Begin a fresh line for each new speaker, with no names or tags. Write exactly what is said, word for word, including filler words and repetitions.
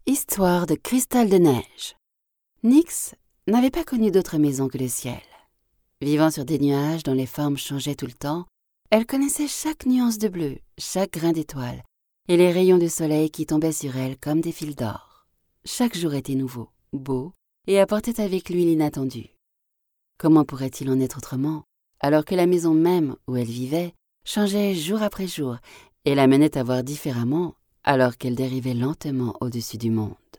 Histoire de cristal de neige. Nyx n'avait pas connu d'autre maison que le ciel. Vivant sur des nuages dont les formes changeaient tout le temps, elle connaissait chaque nuance de bleu, chaque grain d'étoile, et les rayons du soleil qui tombaient sur elle comme des fils d'or. Chaque jour était nouveau, beau, et apportait avec lui l'inattendu. Comment pourrait-il en être autrement, alors que la maison même où elle vivait changeait jour après jour et la menait à voir différemment, alors qu'elle dérivait lentement au-dessus du monde?